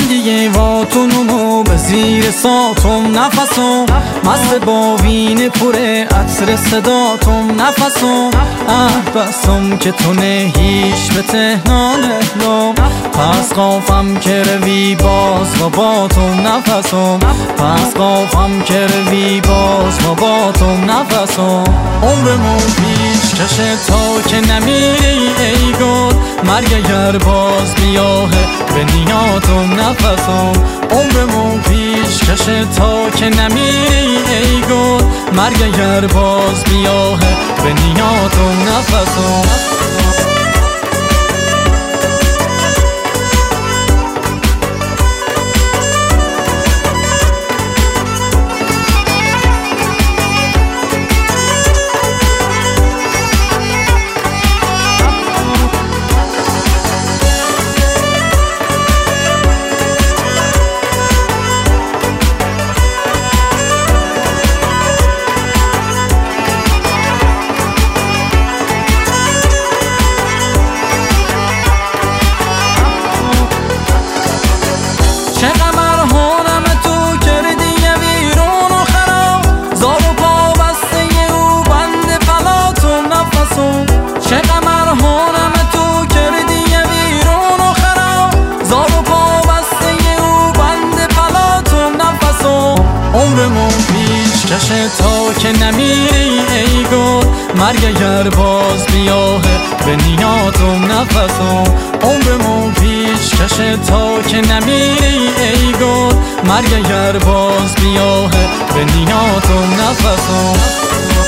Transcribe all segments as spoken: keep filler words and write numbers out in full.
بندی واتونمو به زیر ساتم نفسم، مست باوین پره عطر صداتم نفسم. اه بسم که تو نه هیچ به تهنان اهلم، پس قافم که روی باز و باتم نفسم، پس قافم که روی باز و باتم نفسم. عمرمون پیش کشه تا که نمیری ای گل، مرگ اگر باز بیاه به نیاتم نفسم. عمرمون پیش کشه تا که نمیری ای گل، مرگ اگر باز بیاه به نیاتم نفسم. چه قمرهانم تو کردی ویرون و خراب، زار و پا بسته او بند پلاتم نفسم. چه قمرهانم تو کردی ویرون و خراب، زار و پا بسته او بند پلاتم نفسم. عمرمون پیش کشه تا که نمیری ای گل، مرگ اگر باز بیاه به نیاتم نفسم. عمرمون پیش کشه تا که نمیری ای گل، مرگ اگر باز بیاه به نیاتم نفسم.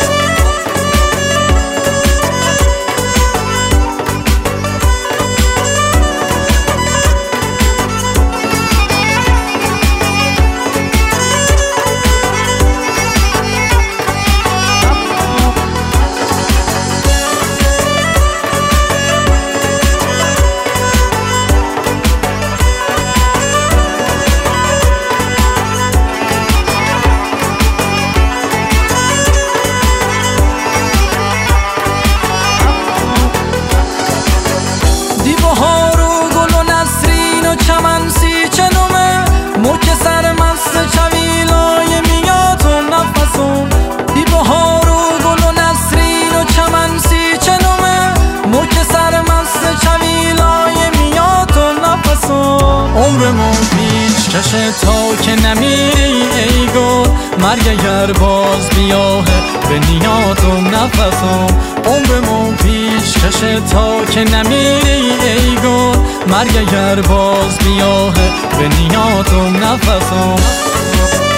دیوها رو گل و نسرین و چمن سی چنومه، موک سر مست چویلای میاتم نفسم. دیوها رو گل و نسرین و چمن سی چنومه، موک سر مست چویلای میاتم نفسم. عمرمون پیش کشه تا که نمیری ای گل، مرگ اگر باز بیاه به نیاتم نفسم. عمرمون پیش کشه تا که نمیری ای گل، مرگ اگر باز بیاه به نیاتم نفسم.